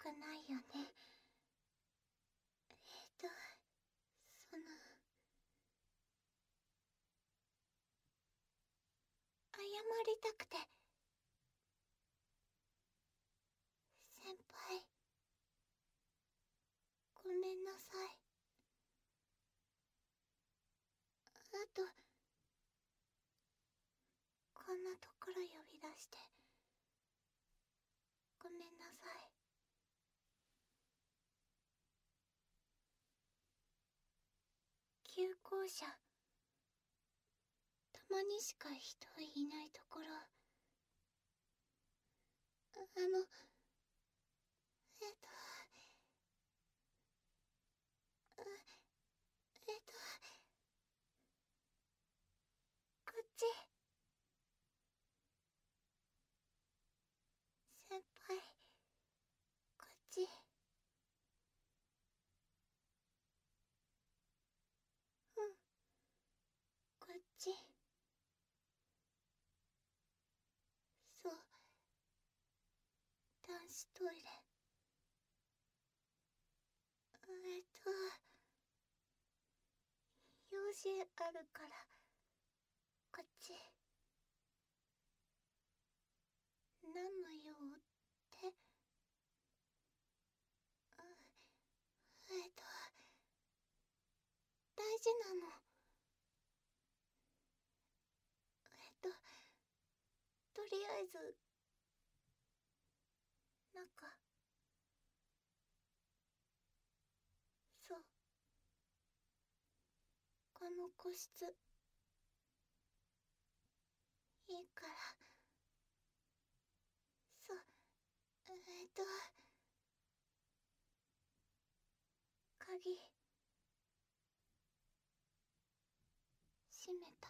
ないよね。その謝りたくて。先輩、ごめんなさい。あとこんなところ呼び出してごめんなさい。旧校舎、たまにしか人いないところ。えっとえっとこっち。先輩、こっち。うん、こっち。そう、男子トイレ。用事あるからこっち。何の用って？大事なの。とりあえずそう、この個室いいから。そう、鍵閉めた。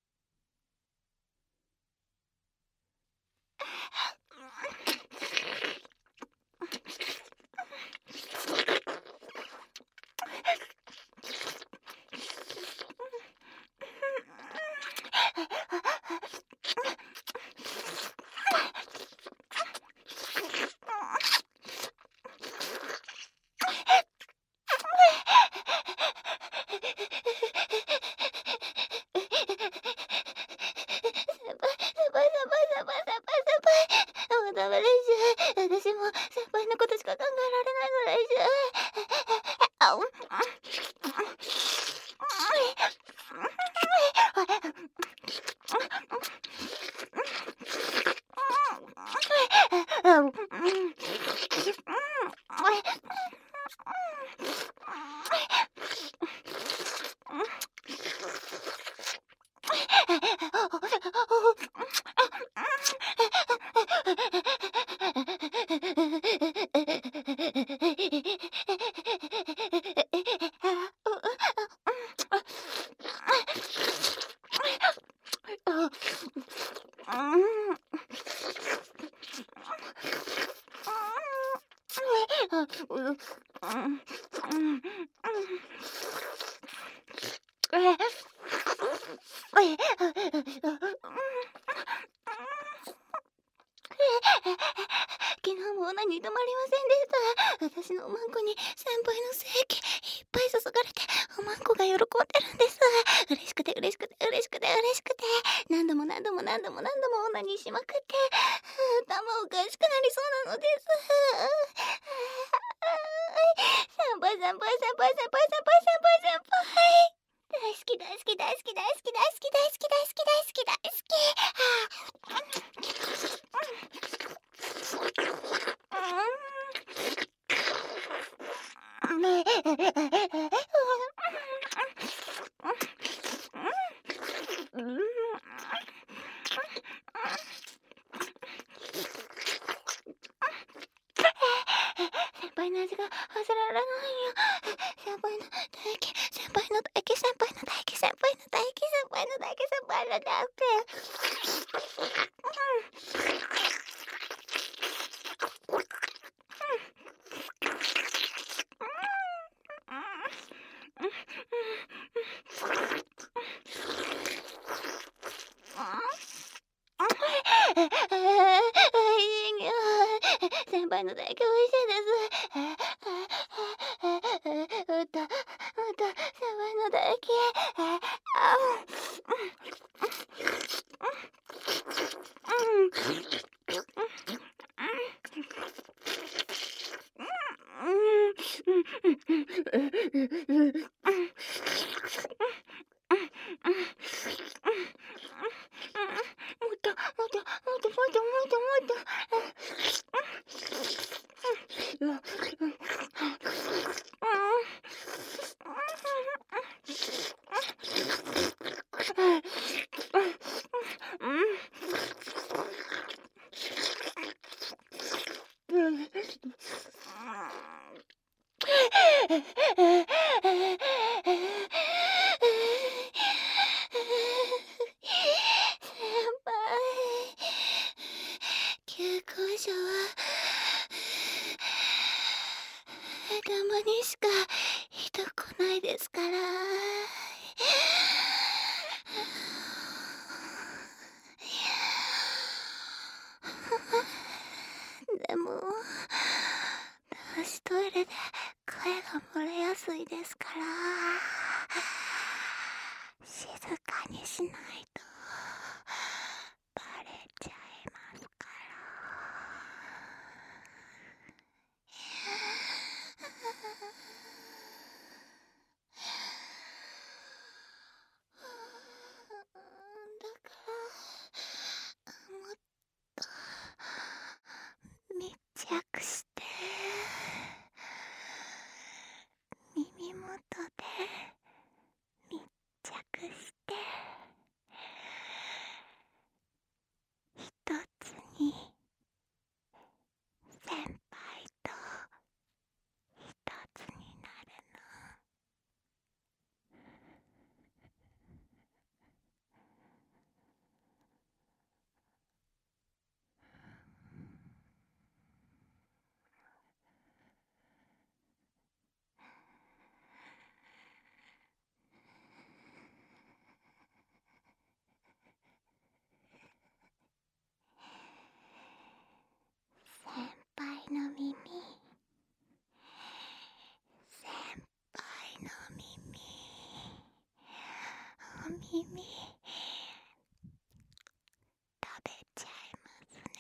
もうダメです。私も先輩のことしか考えられないぐらいじゃ。昨日も女に止まりませんでした。私のおまんこに先輩の精液いっぱい注がれて、おまんこが喜んでるんです。嬉しくて嬉しくて嬉しくて嬉しくて、何度も何度も何度も何度も女にしまくって、頭おかしくなりそうなのです。先輩先輩先輩先輩先輩先輩先輩、大好き大好き大好き大好き大好き大好き大好き大好き大好き。先輩の味が忘れられないよ。先輩の大輝、先輩の大輝、先輩の大輝、先輩の大輝、先輩の大輝、先輩の大輝。先輩の大輝美味しいです。 旧校舎はたまにしか人来ないですから。でも男子トイレで声が漏れやすいですから、静かにしないとバレちゃいますから。だからもっと密着して耳元で密着して一つに先輩と一つになるの。先輩の耳、先輩の耳、お耳食べちゃいますね。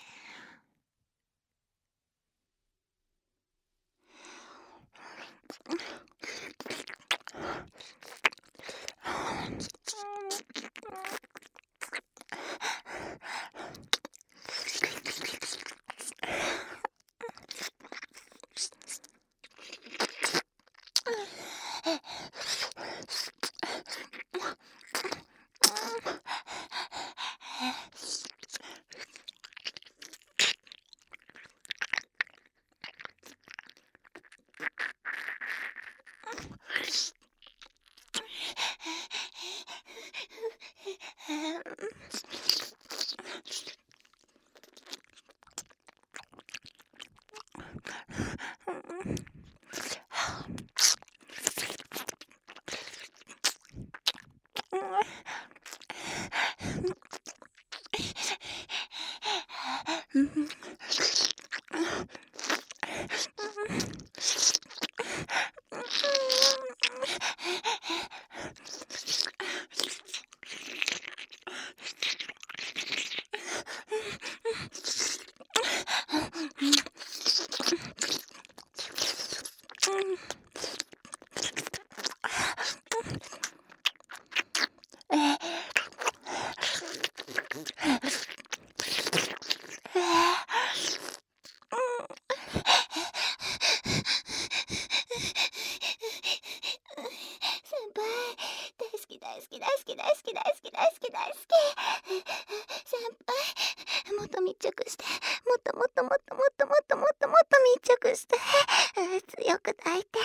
もっと密着して、もっともっともっともっともっともっともっと密着して、強く抱いて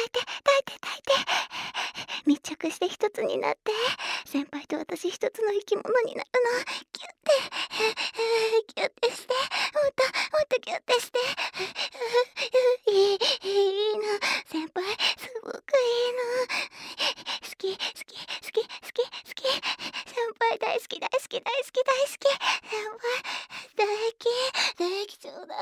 密着して一つになって、先輩と私一つの生き物になるの。キュッてキュッてして、もっとキュッてして、いいの。先輩すごくいいの。好き。先輩大好き。先輩唾液ちょうだい。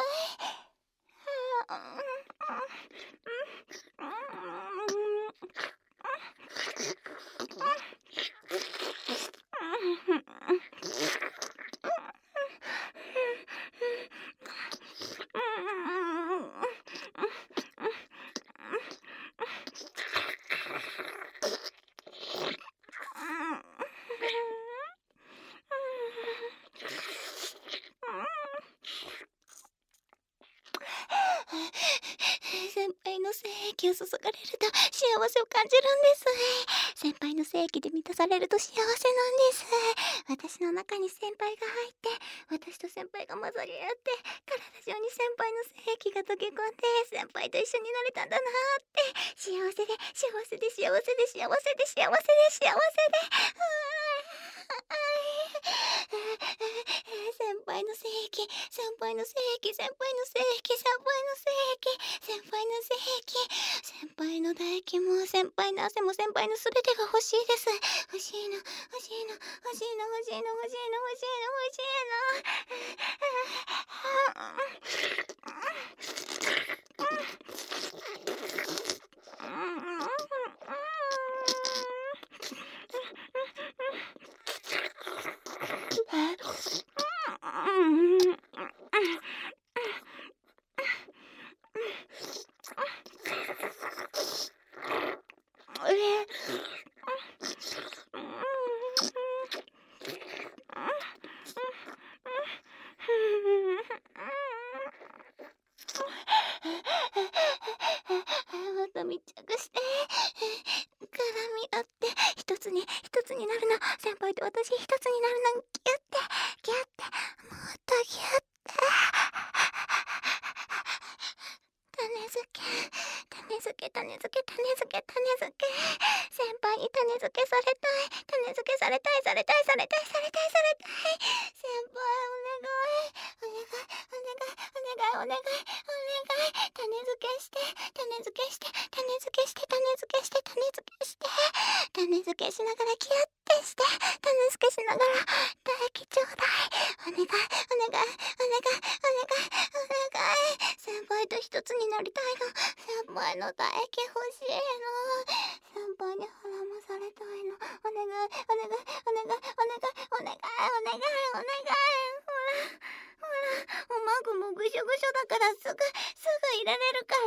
精液を注がれると幸せを感じるんです。先輩の精液で満たされると幸せなんです。私の中に先輩が入って、私と先輩が混ざり合って、体中に先輩の精液が溶け込んで、先輩と一緒になれたんだなーって、幸せで幸せで幸せで幸せで幸せで幸せで、先輩の精液、先輩の精液、先輩の精液、先輩の精液、先輩の精液、先輩の唾液も先輩の汗も先輩のすべてが欲しいです。欲しいの、欲しいの、欲しいの、欲しいの、欲しいの、欲しいまた密着して絡み合って一つになるの。先輩と私一つになるの。ギュッてギュッてもっとギュッて種付け種付け種付け種付け種付け、先輩に種付けされたい、種付けされたい、されたい、されたい、されたい、されたい、先輩お願いお願いお願いお願いお願いお願い、種付けして種付けして種付けして種付けして種付けして種付けしながらキュッてして種付けしながら唾液ちょうだい、お願いお願いお願いお願いお願い、先輩と一つになりたいの。先輩の唾液欲しいの。先輩に腹まされたいの。お願いお願いお願いお願いお願いお願いお願い、ほらおまんこもぐしょぐしょだからすぐ入れれるから、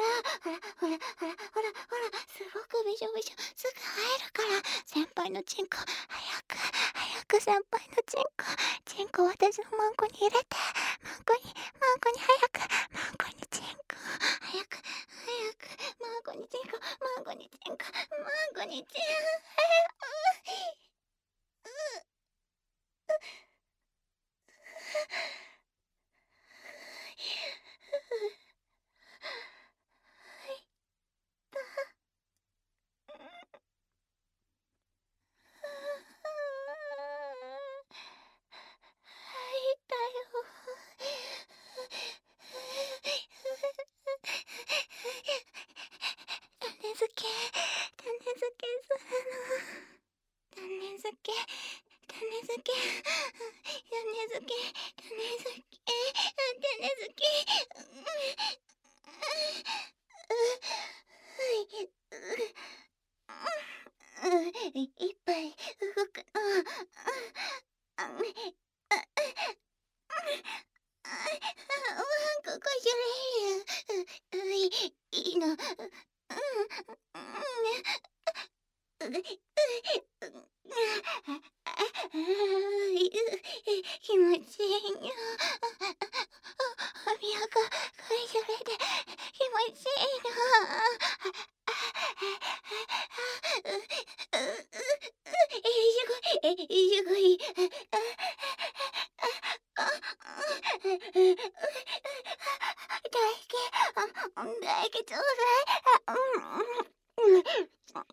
ほらすごくびしょびしょすぐ入るから、先輩のチンコ早く先輩のチンコ私のマンコに入れて、マンコに早くマンコにチンコ早くマンコにチンコマンコにチンコマンコにチンコ種付けするの。種付け種付け種付け種付け種付けいっぱい動くの。ここじゃれる。いいの。気持ちいいよ。耳が恋しゃれて気持ちいいの。すごい。唾液ちょうだい。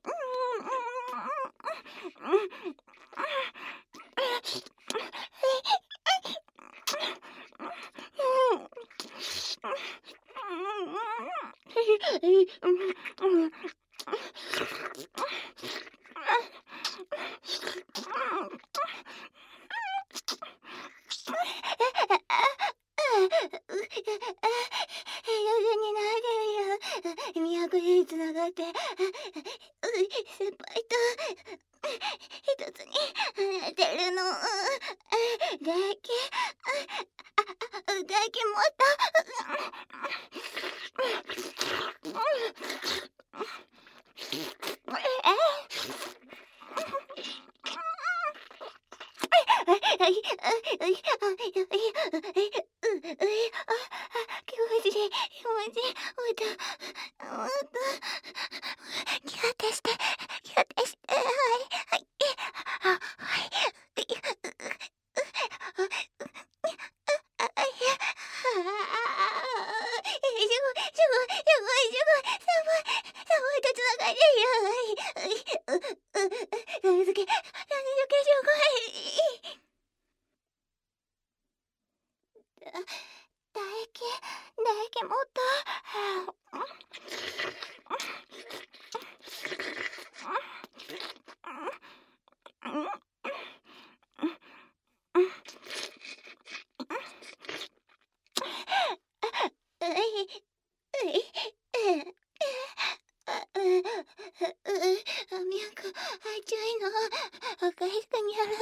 につながって先輩と一つになってるの。だけもっと気持ちいい、気持ちいい。もっと、キュッてして、キュッてして、はい、はい。あ、はい。あ、いや、すごいと繋がってるよ。何付け、すごい。唾液もっと。脈、注意の、赤い人にある。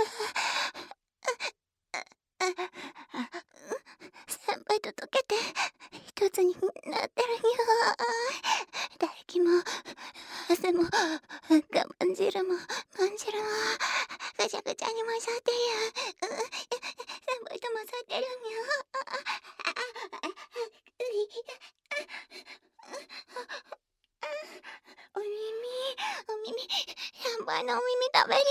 先輩と溶けて、一つになってるにゃ。唾液も、汗も、我慢汁も、まん汁も、ぐちゃぐちゃに混ざってる。先輩と混ざってるにゃ。お耳、先輩のお耳食べり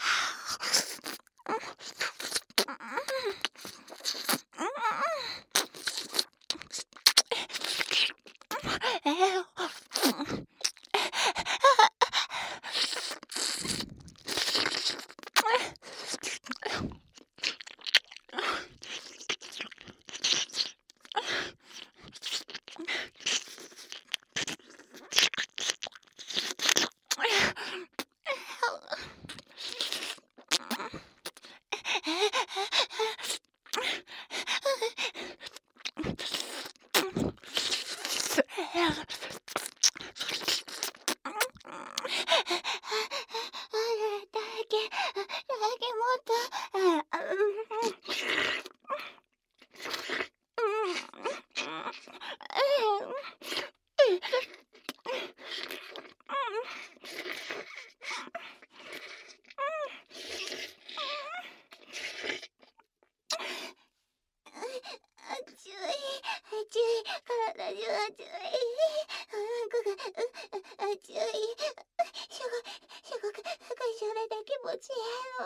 体中熱い。熱い。すごくそれで気持ちいいの。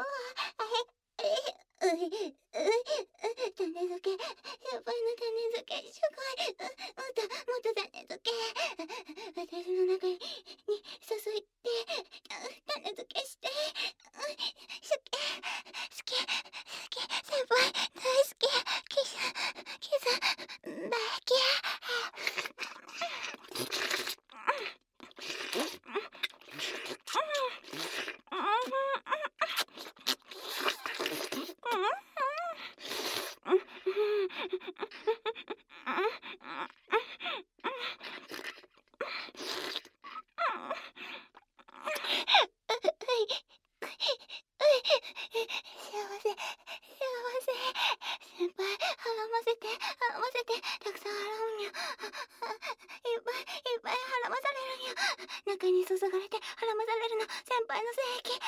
種付け、先輩の種付け、すごい。もっと種付け。私の中に注いで、種付けして。好き、先輩大好き。キス、大好き。先輩、はらませて、たくさん払うんにゃ。いっぱい払まされるにゃ。中に注がれて払まされるの、先輩の正義。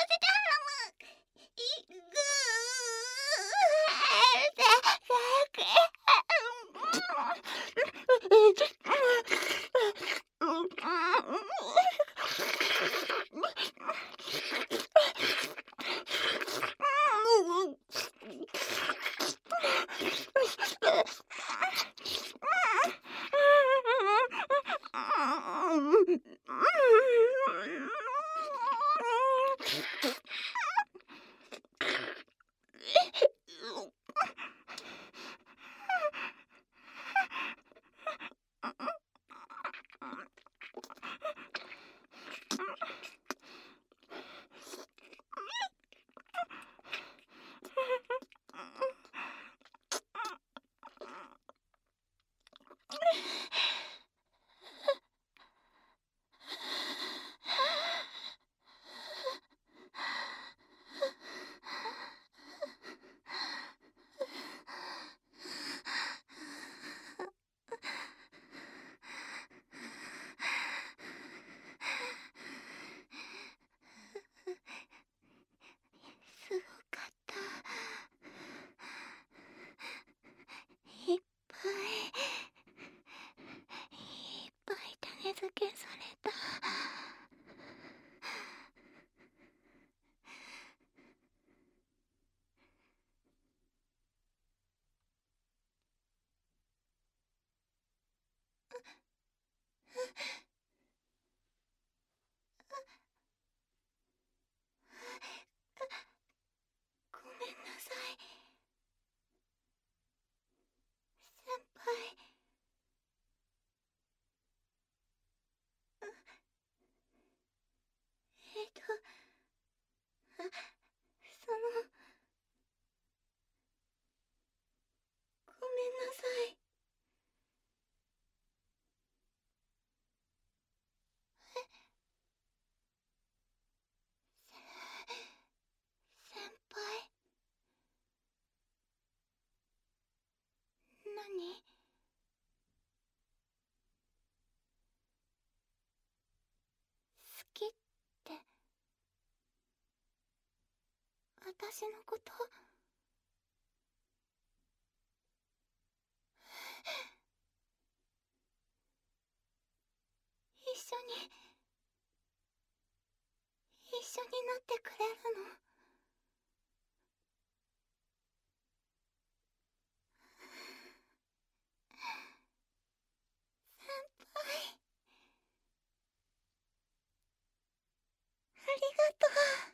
せていぐすごかった。いっぱい種付けされた。ごめんなさい、先輩。えっとそのごめんなさい。先輩、何？好きって私のこと？一緒になってくれるの？先輩、ありがとう。